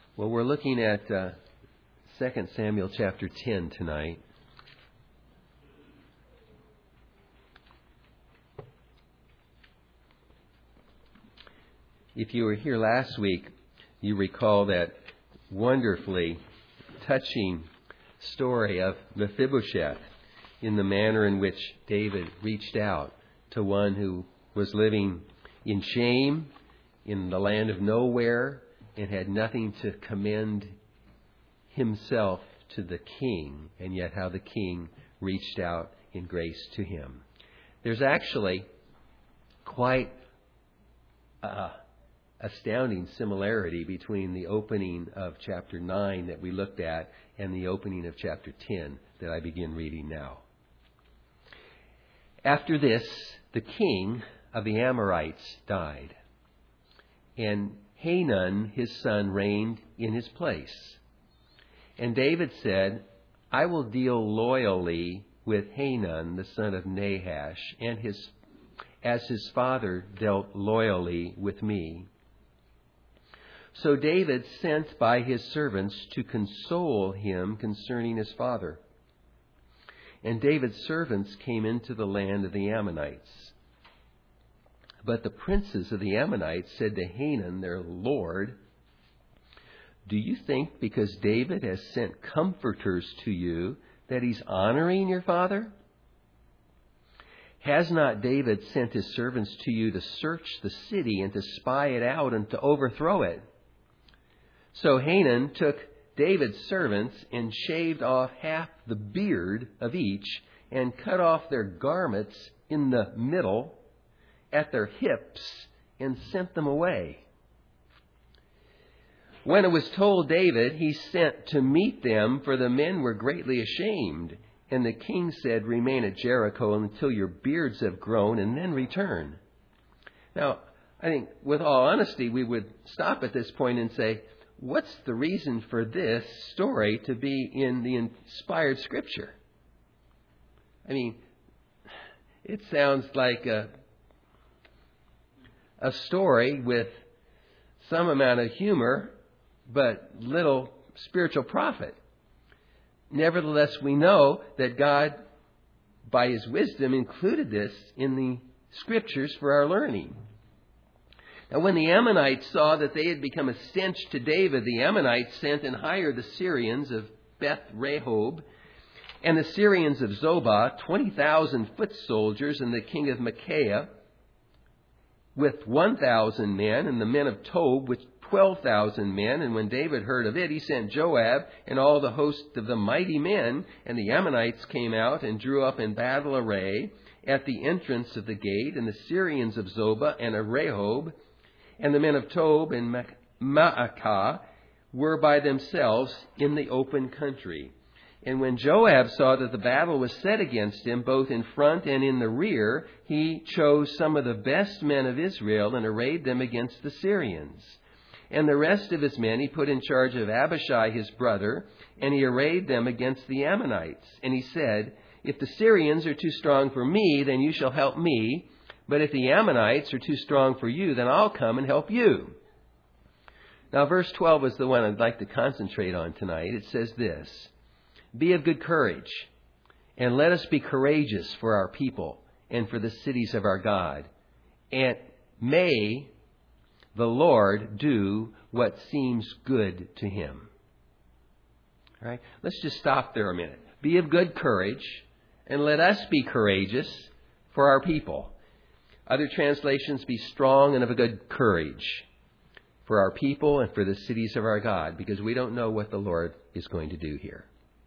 Well, we're looking at 2 Samuel chapter 10 tonight. If you were here last week, you recall that wonderfully touching story of Mephibosheth in the manner in which David reached out to one who was living in shame in the land of nowhere and had nothing to commend himself to the king, and yet how the king reached out in grace to him. There's actually quite astounding similarity between the opening of chapter 9 that we looked at and the opening of chapter 10 that I begin reading now. After this, the king of the Amorites died, and Hanun, his son, reigned in his place. And David said, I will deal loyally with Hanun, the son of Nahash, as his father dealt loyally with me. So David sent by his servants to console him concerning his father. And David's servants came into the land of the Ammonites. But the princes of the Ammonites said to Hanun, their lord, do you think because David has sent comforters to you that he's honoring your father? Has not David sent his servants to you to search the city and to spy it out and to overthrow it? So Hanun took David's servants and shaved off half the beard of each and cut off their garments in the middle at their hips and sent them away. When it was told David, he sent to meet them, for the men were greatly ashamed. And the king said, remain at Jericho until your beards have grown and then return. Now, I think with all honesty, we would stop at this point and say, what's the reason for this story to be in the inspired Scripture? I mean, it sounds like a story with some amount of humor, but little spiritual profit. Nevertheless, we know that God, by His wisdom, included this in the Scriptures for our learning. Now, when the Ammonites saw that they had become a stench to David, the Ammonites sent and hired the Syrians of Beth Rehob and the Syrians of Zobah, 20,000 foot soldiers, and the king of Machah with 1,000 men, and the men of Tob with 12,000 men. And when David heard of it, he sent Joab and all the host of the mighty men, and the Ammonites came out and drew up in battle array at the entrance of the gate, and the Syrians of Zobah and of Rehob and the men of Tob and Maacah were by themselves in the open country. And when Joab saw that the battle was set against him, both in front and in the rear, he chose some of the best men of Israel and arrayed them against the Syrians. And the rest of his men he put in charge of Abishai his brother, and he arrayed them against the Ammonites. And he said, if the Syrians are too strong for me, then you shall help me. But if the Ammonites are too strong for you, then I'll come and help you. Now, verse 12 is the one I'd like to concentrate on tonight. It says this, be of good courage, and let us be courageous for our people and for the cities of our God. And may the Lord do what seems good to Him. All right? Let's just stop there a minute. Be of good courage, and let us be courageous for our people. Other translations, be strong and of a good courage for our people and for the cities of our God, because we don't know what the Lord is going to do here.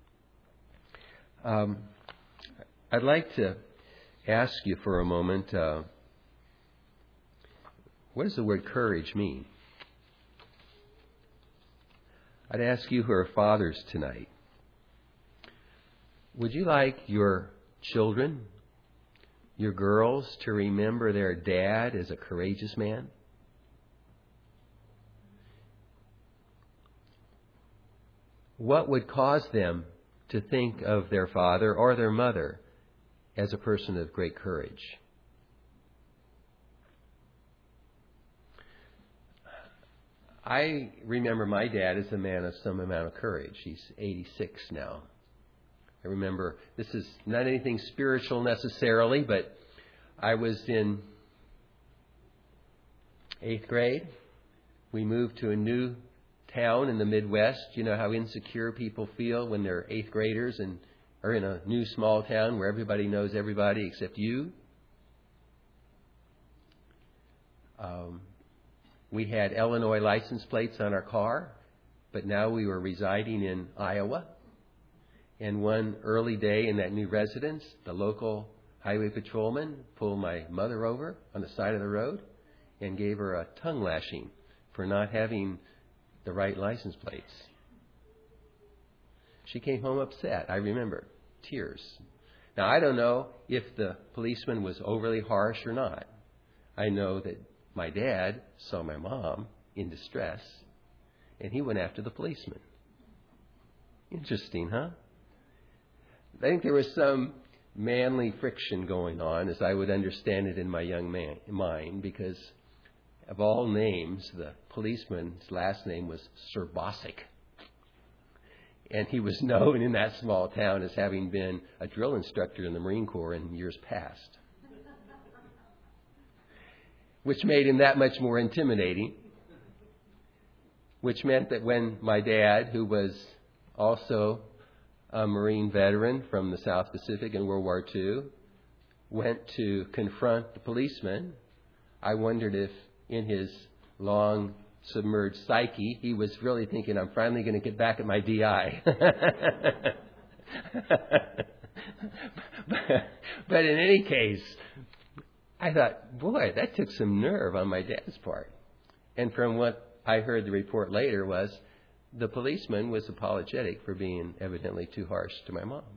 I'd like to ask you for a moment, what does the word courage mean? I'd ask you who are fathers tonight, would you like your children, your girls, to remember their dad as a courageous man? What would cause them to think of their father or their mother as a person of great courage? I remember my dad as a man of some amount of courage. He's 86 now. I remember, this is not anything spiritual necessarily, but I was in 8th grade. We moved to a new town in the Midwest. You know how insecure people feel when they're 8th graders and are in a new small town where everybody knows everybody except you. We had Illinois license plates on our car, but now we were residing in Iowa. And one early day in that new residence, the local highway patrolman pulled my mother over on the side of the road and gave her a tongue lashing for not having the right license plates. She came home upset. I remember tears. Now, I don't know if the policeman was overly harsh or not. I know that my dad saw my mom in distress, and he went after the policeman. Interesting, huh? I think there was some manly friction going on, as I would understand it in my young mind, because of all names, the policeman's last name was Sir Bossick. And he was known in that small town as having been a drill instructor in the Marine Corps in years past, which made him that much more intimidating, which meant that when my dad, who was also a Marine veteran from the South Pacific in World War II, went to confront the policeman, I wondered if in his long submerged psyche, he was really thinking, I'm finally going to get back at my DI. But in any case, I thought, boy, that took some nerve on my dad's part. And from what I heard the report later was the policeman was apologetic for being evidently too harsh to my mom.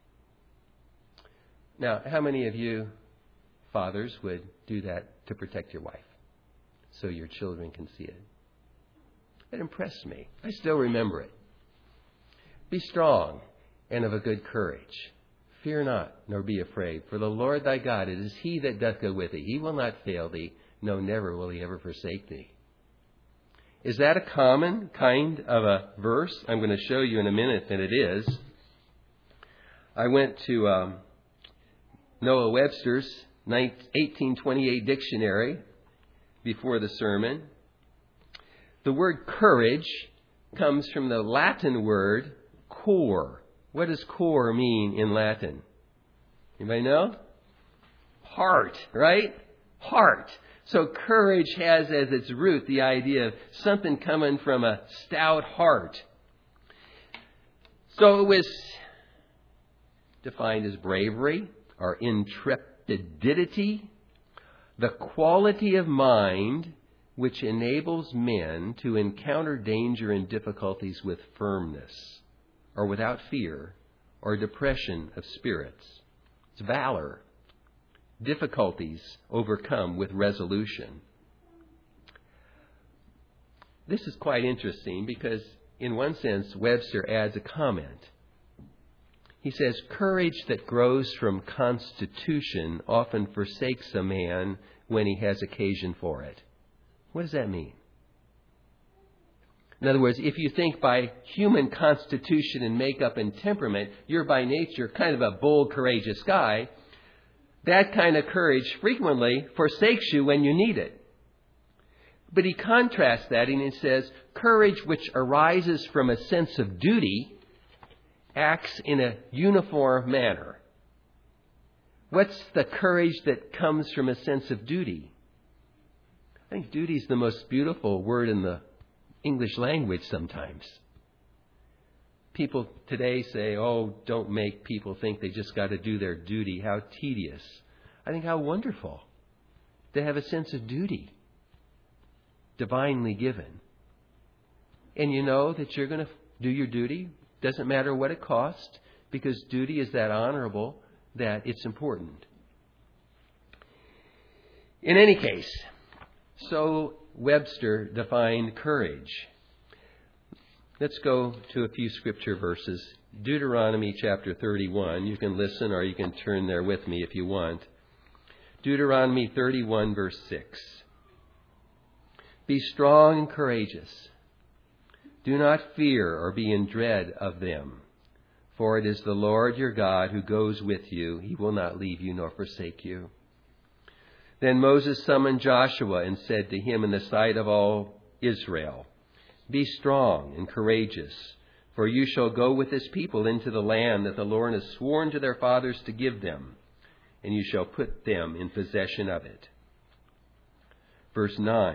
Now, how many of you fathers would do that to protect your wife so your children can see it? It impressed me. I still remember it. Be strong and of a good courage. Fear not, nor be afraid. For the Lord thy God, it is he that doth go with thee. He will not fail thee. No, never will he ever forsake thee. Is that a common kind of a verse? I'm going to show you in a minute that it is. I went to Noah Webster's 1828 dictionary before the sermon. The word courage comes from the Latin word cor. What does cor mean in Latin? Anybody know? Heart, right? Heart. So courage has as its root the idea of something coming from a stout heart. So it was defined as bravery or intrepidity, the quality of mind which enables men to encounter danger and difficulties with firmness, or without fear, or depression of spirits. It's valor. Difficulties overcome with resolution. This is quite interesting because, in one sense, Webster adds a comment. He says, courage that grows from constitution often forsakes a man when he has occasion for it. What does that mean? In other words, if you think by human constitution and makeup and temperament, you're by nature kind of a bold, courageous guy, that kind of courage frequently forsakes you when you need it. But he contrasts that and he says, courage which arises from a sense of duty acts in a uniform manner. What's the courage that comes from a sense of duty? I think duty is the most beautiful word in the English language sometimes. People today say, oh, don't make people think they just got to do their duty. How tedious. I think how wonderful to have a sense of duty, divinely given. And you know that you're going to do your duty. Doesn't matter what it costs, because duty is that honorable that it's important. In any case, so Webster defined courage. Let's go to a few scripture verses. Deuteronomy chapter 31. You can listen or you can turn there with me if you want. Deuteronomy 31 verse 6. Be strong and courageous. Do not fear or be in dread of them. For it is the Lord your God who goes with you. He will not leave you nor forsake you. Then Moses summoned Joshua and said to him in the sight of all Israel, Be strong and courageous, for you shall go with this people into the land that the Lord has sworn to their fathers to give them, and you shall put them in possession of it. Verse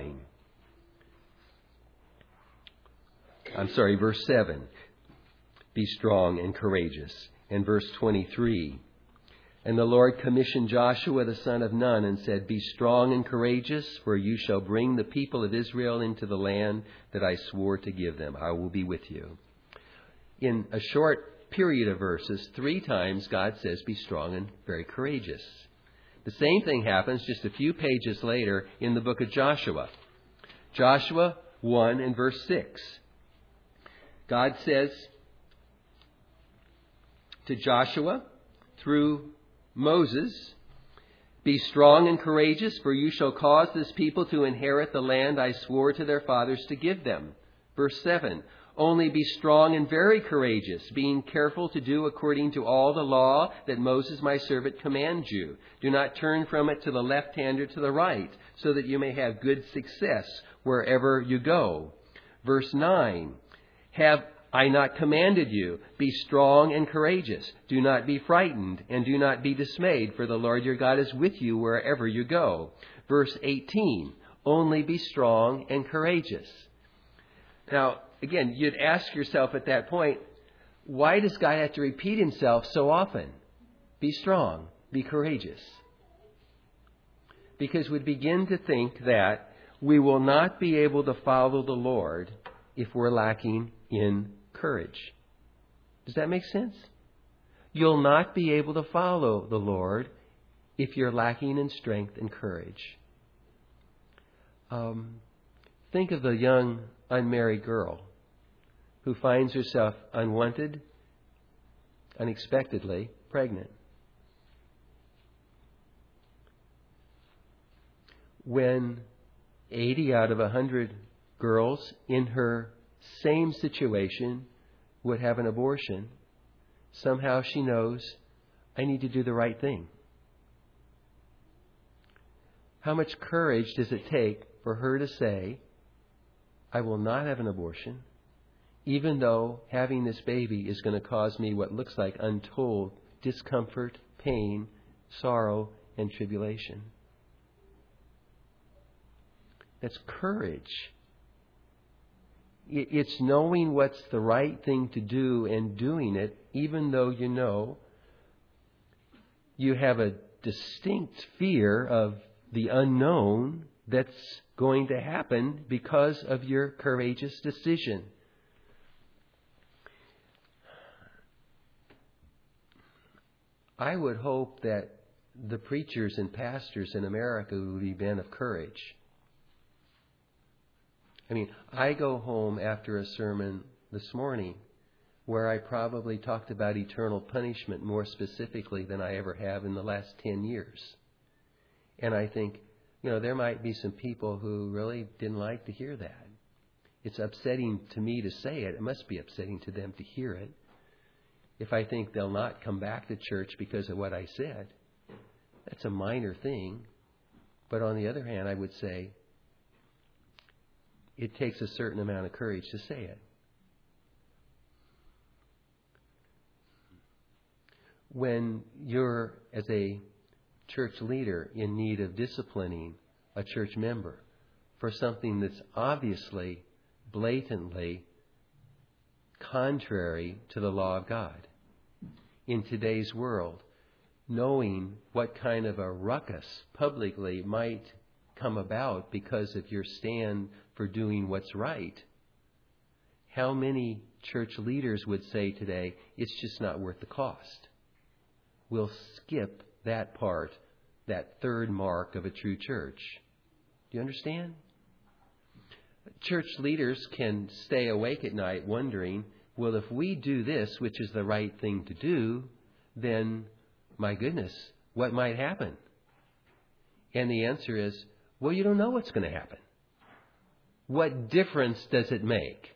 7. Be strong and courageous. And verse 23. And the Lord commissioned Joshua the son of Nun and said, Be strong and courageous, for you shall bring the people of Israel into the land that I swore to give them. I will be with you. In a short period of verses, 3 times God says, Be strong and very courageous. The same thing happens just a few pages later in the book of Joshua. Joshua 1 and verse 6. God says to Joshua through Moses, Be strong and courageous, for you shall cause this people to inherit the land I swore to their fathers to give them. Verse 7. Only be strong and very courageous, being careful to do according to all the law that Moses my servant commands you. Do not turn from it to the left hand or to the right, so that you may have good success wherever you go. Verse 9. Have I not commanded you? Be strong and courageous. Do not be frightened and do not be dismayed, for the Lord your God is with you wherever you go. Verse 18. Only be strong and courageous. Now, again, you'd ask yourself at that point, why does God have to repeat himself so often? Be strong, be courageous. Because we begin to think that we will not be able to follow the Lord if we're lacking in courage. Does that make sense? You'll not be able to follow the Lord if you're lacking in strength and courage. Think of the young unmarried girl who finds herself unwanted, unexpectedly pregnant. When 80 out of 100 girls in her same situation would have an abortion, somehow she knows, I need to do the right thing. How much courage does it take for her to say, I will not have an abortion, even though having this baby is going to cause me what looks like untold discomfort, pain, sorrow, and tribulation? That's courage. It's knowing what's the right thing to do and doing it, even though you know you have a distinct fear of the unknown that's going to happen because of your courageous decision. I would hope that the preachers and pastors in America would be men of courage. I mean, I go home after a sermon this morning where I probably talked about eternal punishment more specifically than I ever have in the last 10 years. And I think, there might be some people who really didn't like to hear that. It's upsetting to me to say it. It must be upsetting to them to hear it. If I think they'll not come back to church because of what I said, that's a minor thing. But on the other hand, I would say, it takes a certain amount of courage to say it. When you're, as a church leader, in need of disciplining a church member for something that's obviously, blatantly contrary to the law of God, in today's world, knowing what kind of a ruckus publicly might come about because of your stand for doing what's right, how many church leaders would say today, it's just not worth the cost? We'll skip that part, that third mark of a true church. Do you understand? Church leaders can stay awake at night wondering, well, if we do this, which is the right thing to do, then, my goodness, what might happen? And the answer is, well, you don't know what's going to happen. what difference does it make?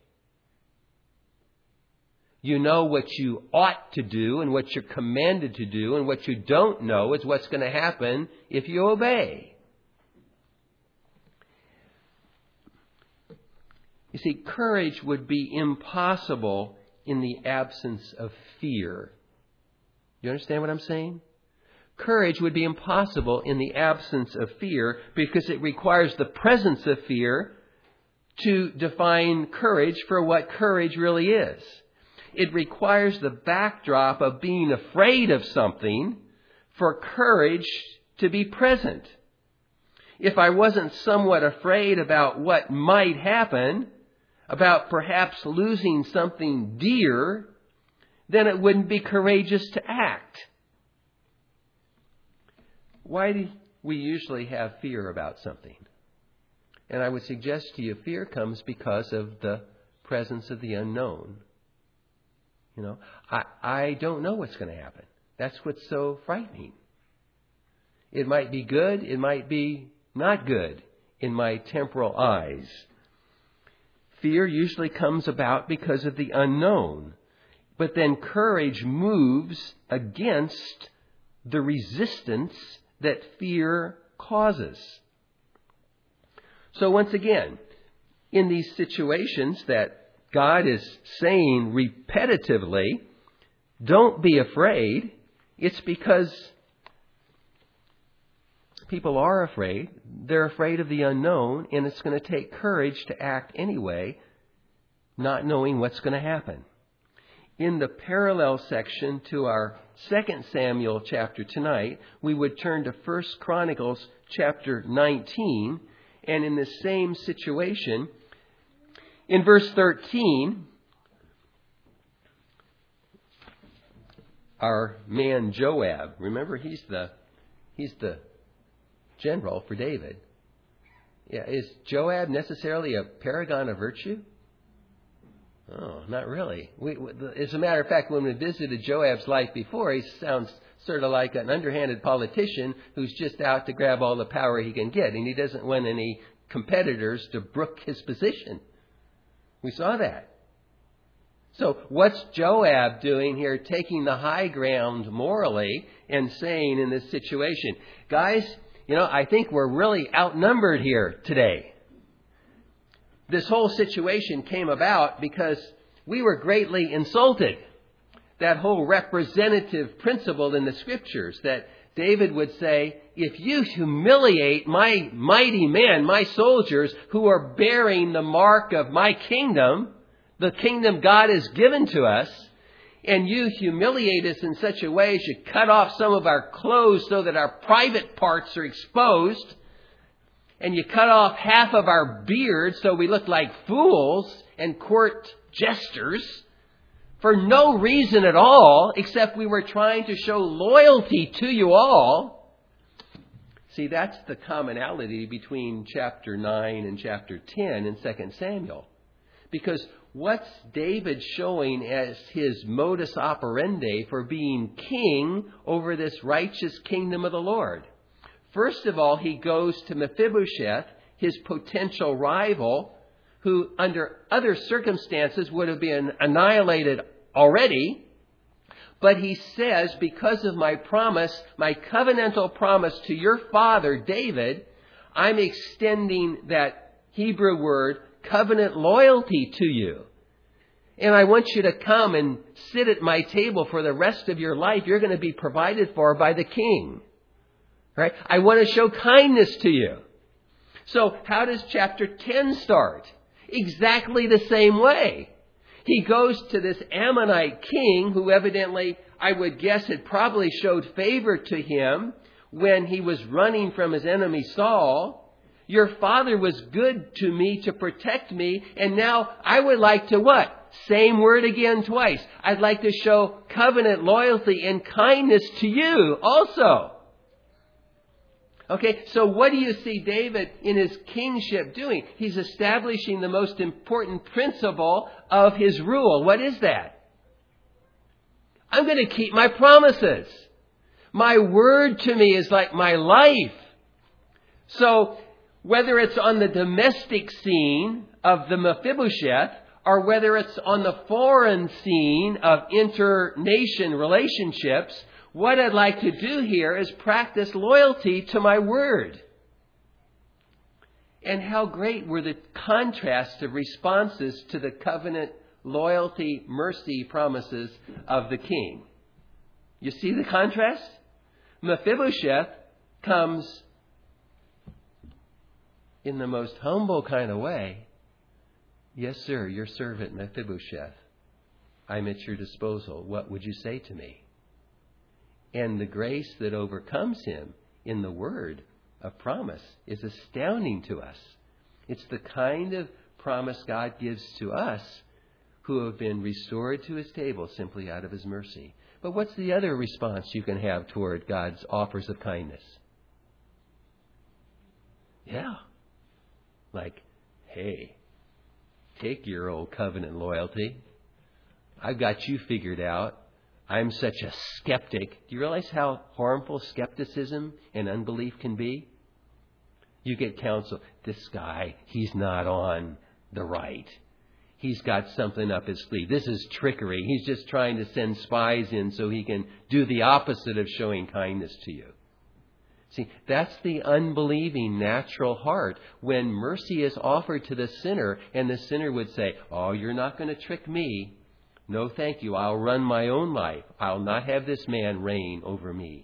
You know what you ought to do and what you're commanded to do, and what you don't know is what's going to happen if you obey. You see, courage would be impossible in the absence of fear. You understand what I'm saying? Courage would be impossible in the absence of fear because it requires the presence of fear to define courage for what courage really is. It requires the backdrop of being afraid of something for courage to be present. If I wasn't somewhat afraid about what might happen, about perhaps losing something dear, then it wouldn't be courageous to act. Why do we usually have fear about something? And I would suggest to you, fear comes because of the presence of the unknown. You know, I don't know what's going to happen. That's what's so frightening. It might be good, it might be not good in my temporal eyes. Fear usually comes about because of the unknown. But then courage moves against the resistance that fear causes. So once again, in these situations that God is saying repetitively, don't be afraid, it's because people are afraid. They're afraid of the unknown, and it's going to take courage to act anyway, not knowing what's going to happen. In the parallel section to our 2 Samuel chapter tonight, we would turn to 1 Chronicles chapter 19, and in the same situation, in verse 13, our man Joab, remember he's the general for David. Yeah, is Joab necessarily a paragon of virtue? Oh, not really. As a matter of fact, when we visited Joab's life before, he sounds sort of like an underhanded politician who's just out to grab all the power he can get, and he doesn't want any competitors to brook his position. We saw that. So what's Joab doing here, taking the high ground morally and saying in this situation, guys, I think we're really outnumbered here today. This whole situation came about because we were greatly insulted. That whole representative principle in the Scriptures that David would say, if you humiliate my mighty men, my soldiers who are bearing the mark of my kingdom, the kingdom God has given to us, and you humiliate us in such a way as you cut off some of our clothes so that our private parts are exposed, and you cut off half of our beard so we look like fools and court jesters, for no reason at all, except we were trying to show loyalty to you all. See, that's the commonality between chapter 9 and chapter 10 in 2 Samuel. Because what's David showing as his modus operandi for being king over this righteous kingdom of the Lord? First of all, he goes to Mephibosheth, his potential rival, who under other circumstances would have been annihilated already. But he says, because of my promise, my covenantal promise to your father, David, I'm extending that Hebrew word, covenant loyalty, to you. And I want you to come and sit at my table for the rest of your life. You're going to be provided for by the king. Right? I want to show kindness to you. So how does chapter 10 start? Exactly the same way. He goes to this Ammonite king who evidently, I would guess, had probably showed favor to him when he was running from his enemy Saul. Your father was good to me to protect me, and now I would like to what? Same word again twice. I'd like to show covenant loyalty and kindness to you also. Okay, so what do you see David in his kingship doing? He's establishing the most important principle of his rule. What is that? I'm going to keep my promises. My word to me is like my life. So whether it's on the domestic scene of the Mephibosheth or whether it's on the foreign scene of inter-nation relationships, what I'd like to do here is practice loyalty to my word. And how great were the contrasts of responses to the covenant, loyalty, mercy promises of the king. You see the contrast? Mephibosheth comes in the most humble kind of way. Yes, sir, your servant Mephibosheth. I'm at your disposal. What would you say to me? And the grace that overcomes him in the word of promise is astounding to us. It's the kind of promise God gives to us who have been restored to his table simply out of his mercy. But what's the other response you can have toward God's offers of kindness? Yeah. Like, hey, take your old covenant loyalty. I've got you figured out. I'm such a skeptic. Do you realize how harmful skepticism and unbelief can be? You get counsel. This guy, he's not on the right. He's got something up his sleeve. This is trickery. He's just trying to send spies in so he can do the opposite of showing kindness to you. See, that's the unbelieving natural heart when mercy is offered to the sinner and the sinner would say, oh, you're not going to trick me. No, thank you. I'll run my own life. I'll not have this man reign over me.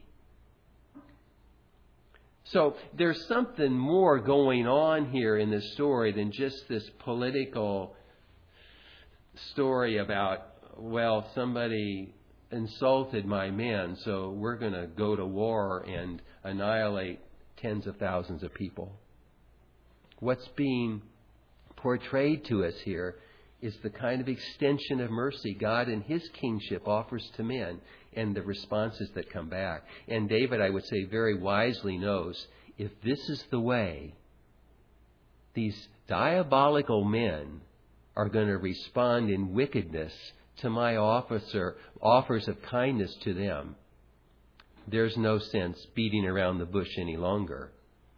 So there's something more going on here in this story than just this political story about, well, somebody insulted my men, so we're going to go to war and annihilate tens of thousands of people. What's being portrayed to us here is the kind of extension of mercy God in his kingship offers to men and the responses that come back. And David, I would say, very wisely knows if this is the way these diabolical men are going to respond in wickedness to my offers of kindness to them, there's no sense beating around the bush any longer.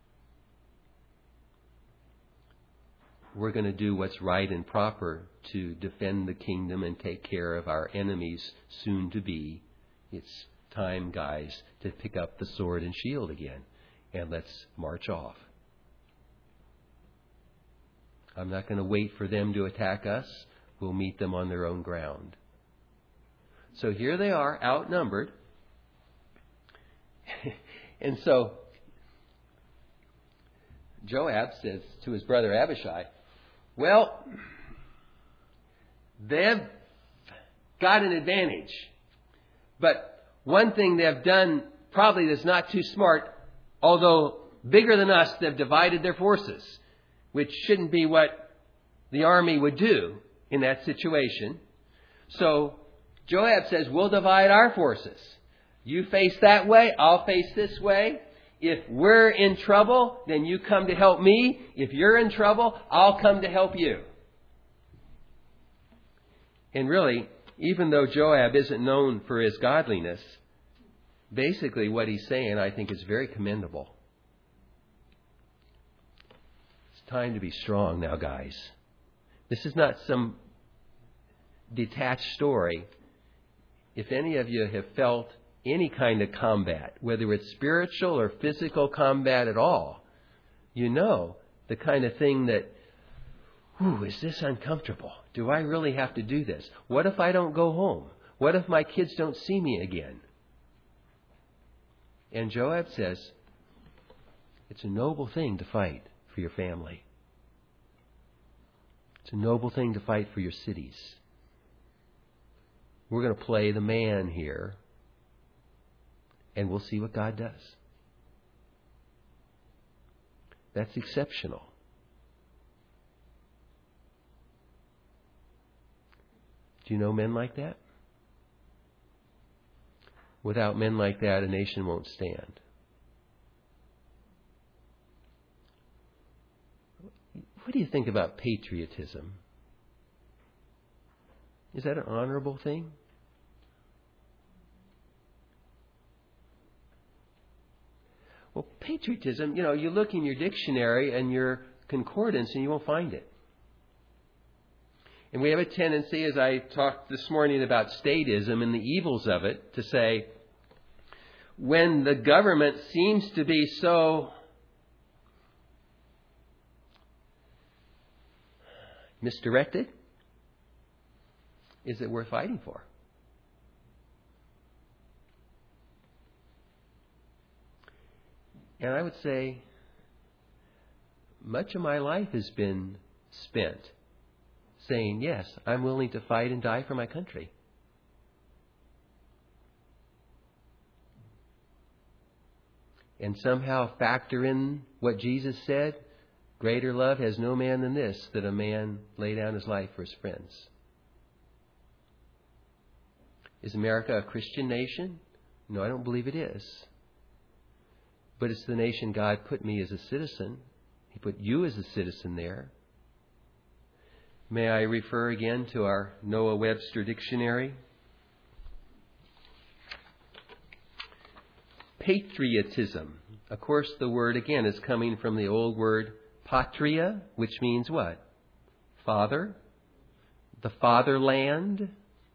We're going to do what's right and proper to defend the kingdom and take care of our enemies soon to be. It's time, guys, to pick up the sword and shield again, and let's march off. I'm not going to wait for them to attack us. We'll meet them on their own ground. So here they are, outnumbered. And so Joab says to his brother Abishai, well, they've got an advantage. But one thing they've done probably that's not too smart, although bigger than us, they've divided their forces, which shouldn't be what the army would do in that situation. So Joab says, we'll divide our forces. You face that way, I'll face this way. If we're in trouble, then you come to help me. If you're in trouble, I'll come to help you. And really, even though Joab isn't known for his godliness, basically what he's saying, I think, is very commendable. It's time to be strong now, guys. This is not some detached story. If any of you have felt any kind of combat, whether it's spiritual or physical combat at all, you know the kind of thing that, is this uncomfortable? Do I really have to do this? What if I don't go home? What if my kids don't see me again? And Joab says, it's a noble thing to fight for your family. It's a noble thing to fight for your cities. We're going to play the man here, and we'll see what God does. That's exceptional. Do you know men like that? Without men like that, a nation won't stand. What do you think about patriotism? Is that an honorable thing? Well, patriotism, you look in your dictionary and your concordance and you won't find it. And we have a tendency, as I talked this morning about statism and the evils of it, to say, when the government seems to be so misdirected, is it worth fighting for? And I would say much of my life has been spent saying, yes, I'm willing to fight and die for my country. And somehow factor in what Jesus said, greater love has no man than this, that a man lay down his life for his friends. Is America a Christian nation? No, I don't believe it is. But it's the nation God put me as a citizen. He put you as a citizen there. May I refer again to our Noah Webster Dictionary? Patriotism. Of course, the word again is coming from the old word patria, which means what? Father. The fatherland.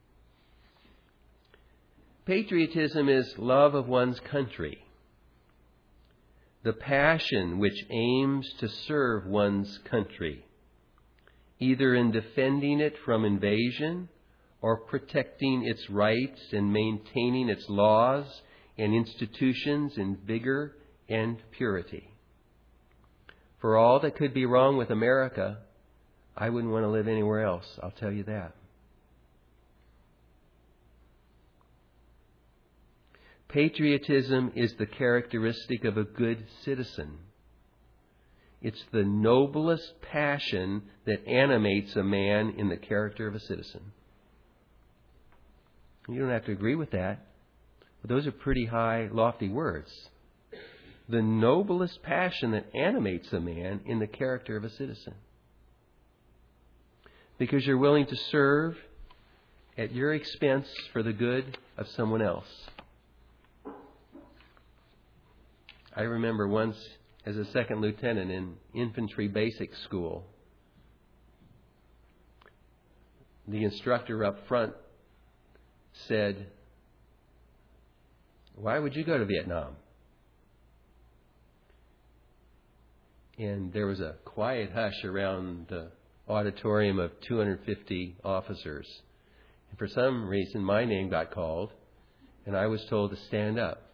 Patriotism is love of one's country. The passion which aims to serve one's country, either in defending it from invasion or protecting its rights and maintaining its laws and institutions in vigor and purity. For all that could be wrong with America, I wouldn't want to live anywhere else, I'll tell you that. Patriotism is the characteristic of a good citizen. It's the noblest passion that animates a man in the character of a citizen. You don't have to agree with that, but those are pretty high, lofty words. The noblest passion that animates a man in the character of a citizen. Because you're willing to serve at your expense for the good of someone else. I remember once as a second lieutenant in infantry basic school, the instructor up front said, "Why would you go to Vietnam?" And there was a quiet hush around the auditorium of 250 officers. And for some reason, my name got called, and I was told to stand up.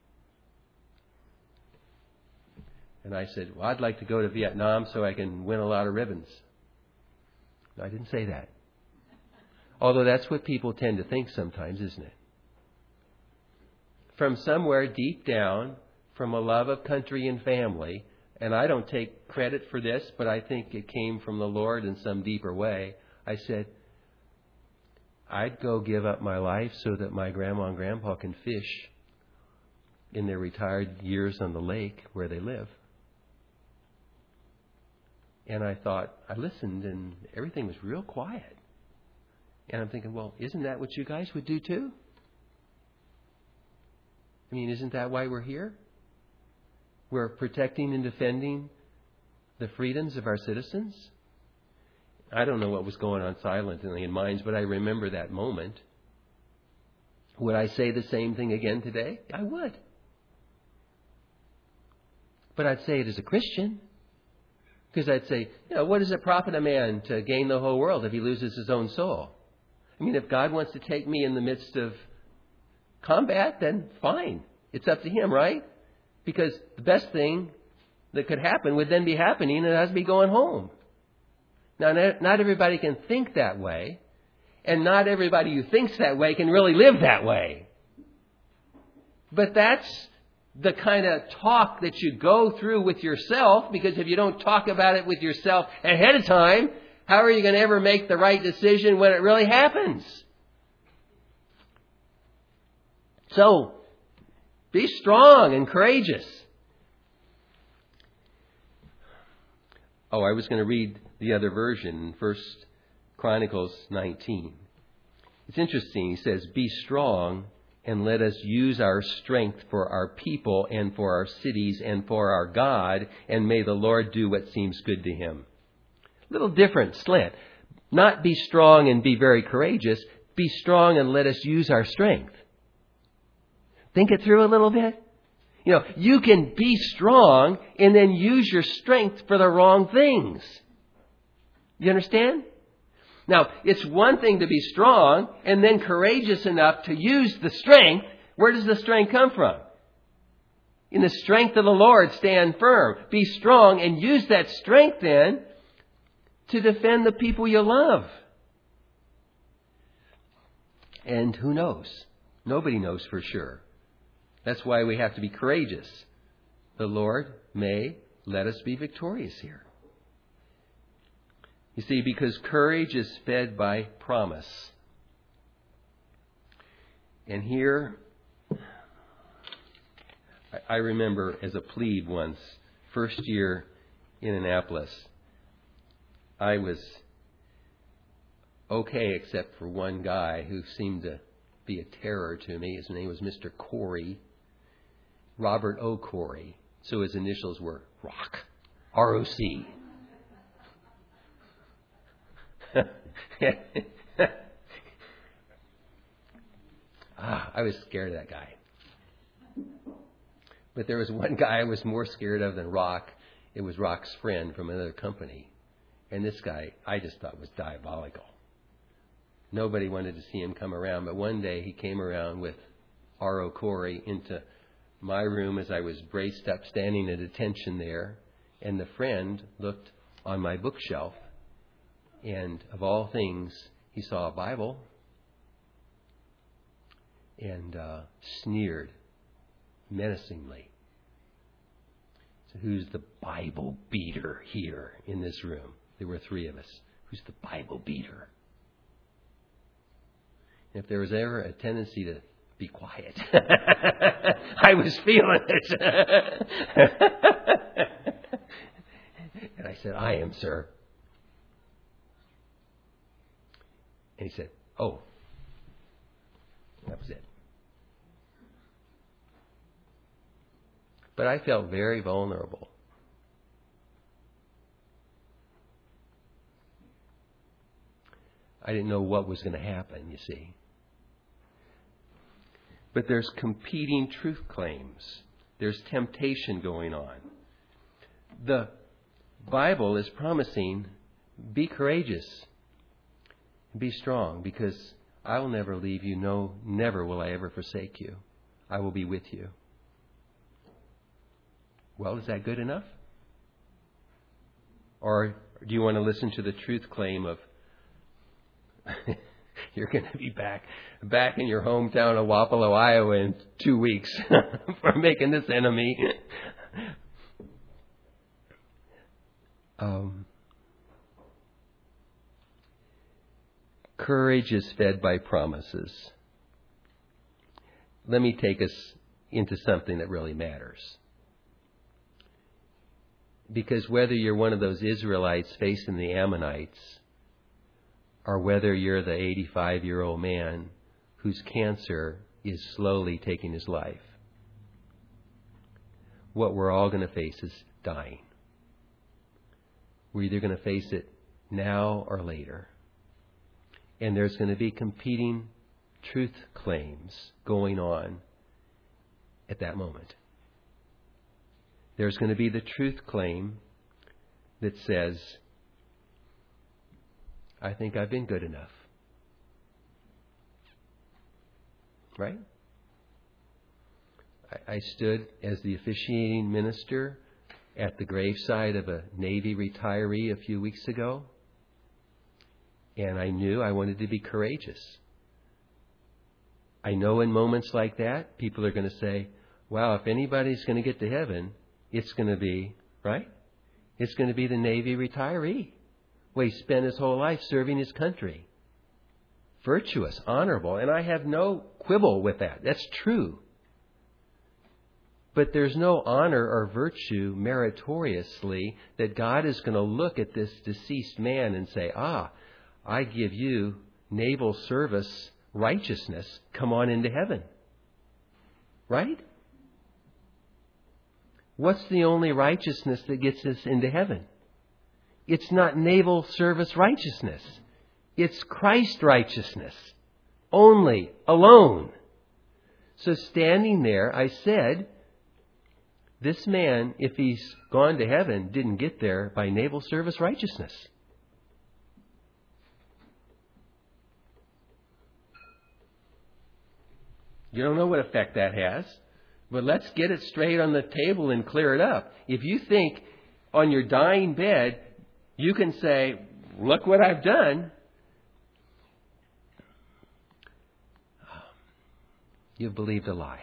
And I said, "Well, I'd like to go to Vietnam so I can win a lot of ribbons." No, I didn't say that. Although that's what people tend to think sometimes, isn't it? From somewhere deep down, from a love of country and family, and I don't take credit for this, but I think it came from the Lord in some deeper way, I said, I'd go give up my life so that my grandma and grandpa can fish in their retired years on the lake where they live. And I thought, I listened and everything was real quiet. And I'm thinking, well, isn't that what you guys would do too? I mean, isn't that why we're here? We're protecting and defending the freedoms of our citizens. I don't know what was going on silently in minds, but I remember that moment. Would I say the same thing again today? I would. But I'd say it as a Christian. Because I'd say, what does it profit a man to gain the whole world if he loses his own soul? I mean, if God wants to take me in the midst of combat, then fine. It's up to Him, right? Because the best thing that could happen would then be happening, and it has to be going home. Now, not everybody can think that way, and not everybody who thinks that way can really live that way. But that's the kind of talk that you go through with yourself, because if you don't talk about it with yourself ahead of time, how are you going to ever make the right decision when it really happens? So, be strong and courageous. Oh, I was going to read the other version, 1 Chronicles 19. It's interesting. He says, be strong and let us use our strength for our people and for our cities and for our God, and may the Lord do what seems good to him. Little different slant. Not be strong and be very courageous. Be strong and let us use our strength. Think it through a little bit. You can be strong and then use your strength for the wrong things. You understand? Now, it's one thing to be strong and then courageous enough to use the strength. Where does the strength come from? In the strength of the Lord, stand firm. Be strong and use that strength then to defend the people you love. And who knows? Nobody knows for sure. That's why we have to be courageous. The Lord may let us be victorious here. You see, because courage is fed by promise. And here, I remember as a plebe once, first year in Annapolis, I was okay except for one guy who seemed to be a terror to me. His name was Mr. Corey, Robert O. Corey. So his initials were ROC, R-O-C. I was scared of that guy. But there was one guy I was more scared of than Rock. It was Rock's friend from another company. And this guy, I just thought was diabolical. Nobody wanted to see him come around. But one day he came around with R.O. Corey into my room as I was braced up, standing at attention there. And the friend looked on my bookshelf. And of all things, he saw a Bible and sneered menacingly. So who's the Bible beater here in this room? There were three of us. Who's the Bible beater? And if there was ever a tendency to be quiet, I was feeling it. And I said, I am, sir. And he said, oh. That was it. But I felt very vulnerable. I didn't know what was going to happen, you see. But there's competing truth claims. There's temptation going on. The Bible is promising, be courageous. Be strong, because I will never leave you. No, never will I ever forsake you. I will be with you. Well, is that good enough? Or do you want to listen to the truth claim of you're going to be back in your hometown of Wapello, Iowa in 2 weeks for making this enemy? Courage is fed by promises. Let me take us into something that really matters. Because whether you're one of those Israelites facing the Ammonites, or whether you're the 85-year-old man whose cancer is slowly taking his life, what we're all going to face is dying. We're either going to face it now or later. And there's going to be competing truth claims going on at that moment. There's going to be the truth claim that says, I think I've been good enough. Right? I stood as the officiating minister at the graveside of a Navy retiree a few weeks ago. And I knew I wanted to be courageous. I know in moments like that, people are going to say, wow, if anybody's going to get to heaven, it's going to be, right? It's going to be the Navy retiree. Well, he spent his whole life serving his country. Virtuous, honorable. And I have no quibble with that. That's true. But there's no honor or virtue meritoriously that God is going to look at this deceased man and say, I give you naval service righteousness. Come on into heaven. Right? What's the only righteousness that gets us into heaven? It's not naval service righteousness. It's Christ righteousness. Only, alone. So standing there, I said, this man, if he's gone to heaven, didn't get there by naval service righteousness. You don't know what effect that has. But let's get it straight on the table and clear it up. If you think on your dying bed, you can say, look what I've done. You've believed a lie.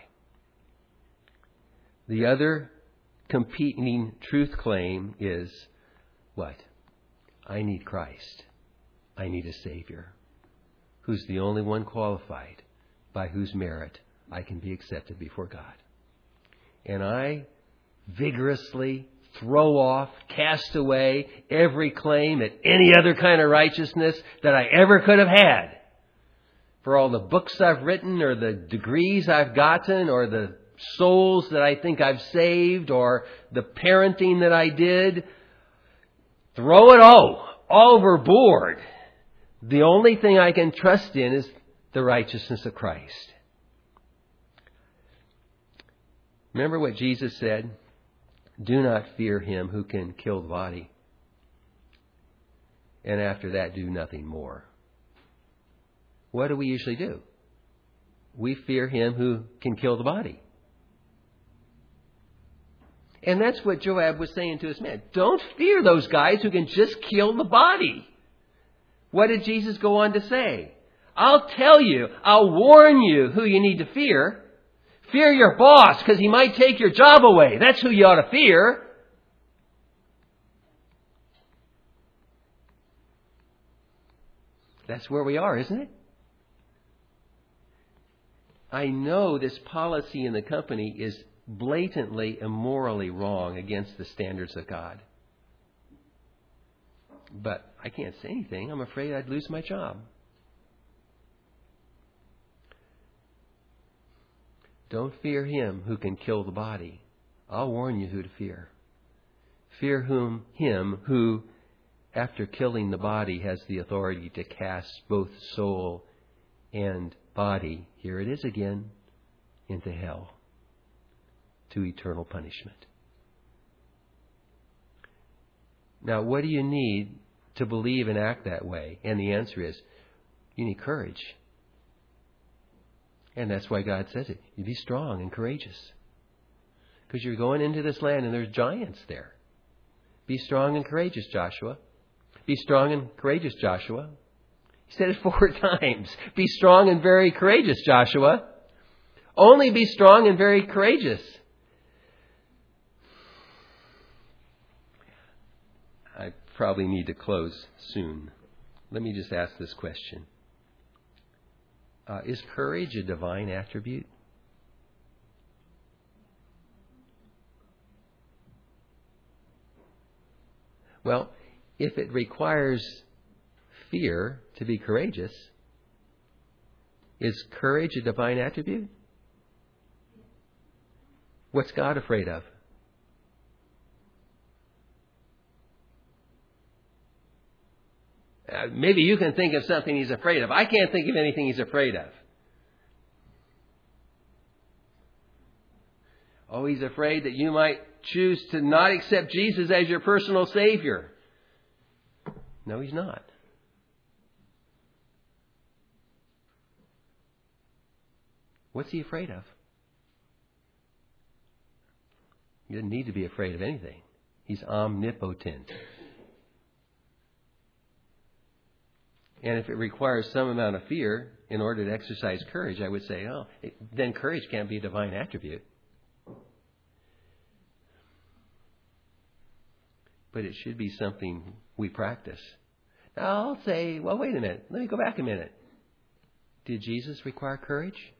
The other competing truth claim is what? I need Christ. I need a Savior who's the only one qualified by whose merit I can be accepted before God. And I vigorously throw off, cast away every claim at any other kind of righteousness that I ever could have had. For all the books I've written or the degrees I've gotten or the souls that I think I've saved or the parenting that I did, throw it all overboard. The only thing I can trust in is the righteousness of Christ. Remember what Jesus said? Do not fear him who can kill the body. And after that, do nothing more. What do we usually do? We fear him who can kill the body. And that's what Joab was saying to his men. Don't fear those guys who can just kill the body. What did Jesus go on to say? I'll tell you, I'll warn you who you need to fear. Fear your boss because he might take your job away. That's who you ought to fear. That's where we are, isn't it? I know this policy in the company is blatantly, immorally wrong against the standards of God. But I can't say anything. I'm afraid I'd lose my job. Don't fear him who can kill the body. I'll warn you who to fear. Fear him who, after killing the body, has the authority to cast both soul and body, here it is again, into hell, to eternal punishment. Now, what do you need to believe and act that way? And the answer is, you need courage. And that's why God says it. You be strong and courageous. Because you're going into this land and there's giants there. Be strong and courageous, Joshua. Be strong and courageous, Joshua. He said it 4 times. Be strong and very courageous, Joshua. Only be strong and very courageous. I probably need to close soon. Let me just ask this question. Is courage a divine attribute? Well, if it requires fear to be courageous, is courage a divine attribute? What's God afraid of? Maybe you can think of something he's afraid of. I can't think of anything he's afraid of. Oh, he's afraid that you might choose to not accept Jesus as your personal Savior. No, he's not. What's he afraid of? He doesn't need to be afraid of anything. He's omnipotent. And if it requires some amount of fear in order to exercise courage, I would say, then courage can't be a divine attribute. But it should be something we practice. Now, I'll say, well, wait a minute. Let me go back a minute. Did Jesus require courage?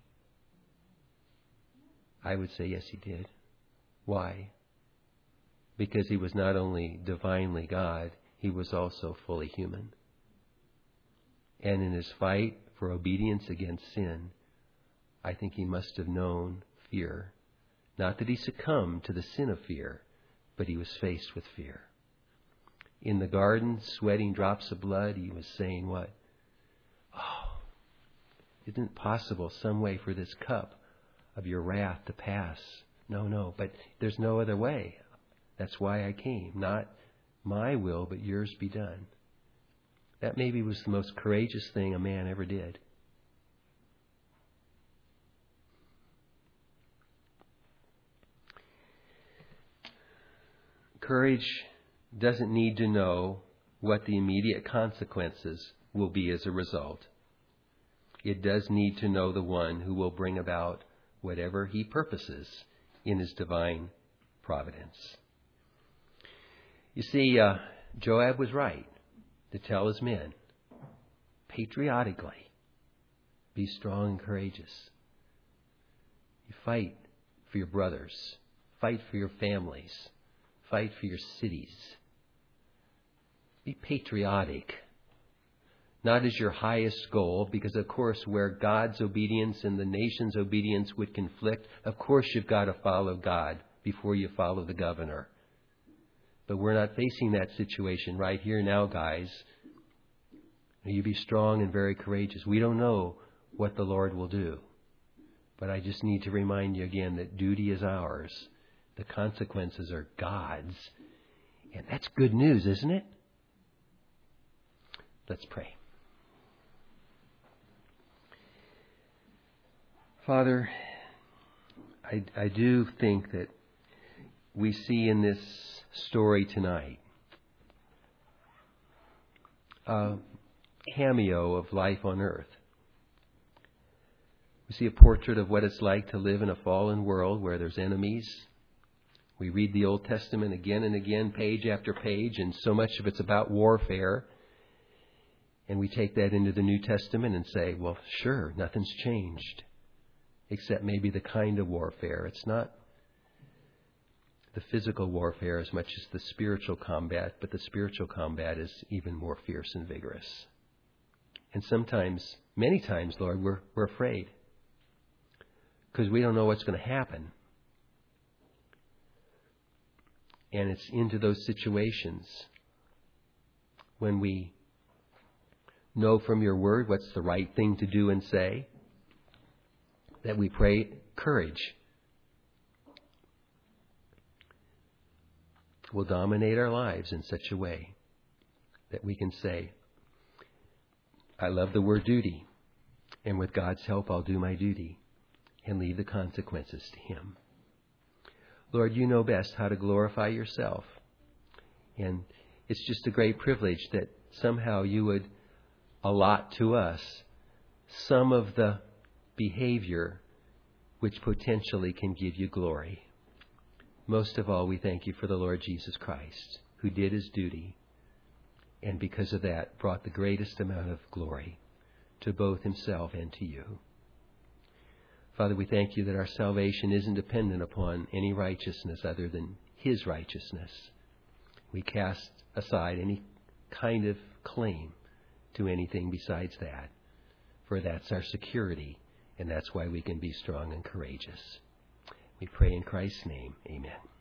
I would say, yes, he did. Why? Because he was not only divinely God, he was also fully human. And in his fight for obedience against sin, I think he must have known fear. Not that he succumbed to the sin of fear, but he was faced with fear. In the garden, sweating drops of blood, he was saying what? Oh, isn't it possible some way for this cup of your wrath to pass? No, but there's no other way. That's why I came. Not my will, but yours be done. That maybe was the most courageous thing a man ever did. Courage doesn't need to know what the immediate consequences will be as a result. It does need to know the one who will bring about whatever he purposes in his divine providence. You see, Joab was right to tell his men, patriotically, be strong and courageous. You fight for your brothers. Fight for your families. Fight for your cities. Be patriotic. Not as your highest goal, because of course where God's obedience and the nation's obedience would conflict, of course you've got to follow God before you follow the governor. But we're not facing that situation right here now, guys. You be strong and very courageous. We don't know what the Lord will do. But I just need to remind you again that duty is ours. The consequences are God's. And that's good news, isn't it? Let's pray. Father, I do think that we see in this story tonight a cameo of life on earth. We see a portrait of what it's like to live in a fallen world where there's enemies. We read the Old Testament again and again, page after page, and so much of it's about warfare. And we take that into the New Testament and say, well, sure, nothing's changed, except maybe the kind of warfare. It's not the physical warfare as much as the spiritual combat, but the spiritual combat is even more fierce and vigorous. And sometimes, many times, Lord, we're afraid because we don't know what's going to happen. And it's into those situations when we know from your word what's the right thing to do and say that we pray courage will dominate our lives in such a way that we can say, I love the word duty, and with God's help I'll do my duty and leave the consequences to Him. Lord, you know best how to glorify yourself. And it's just a great privilege that somehow you would allot to us some of the behavior which potentially can give you glory. Most of all, we thank you for the Lord Jesus Christ, who did his duty, and because of that brought the greatest amount of glory to both himself and to you. Father, we thank you that our salvation isn't dependent upon any righteousness other than his righteousness. We cast aside any kind of claim to anything besides that, for that's our security, and that's why we can be strong and courageous. We pray in Christ's name. Amen.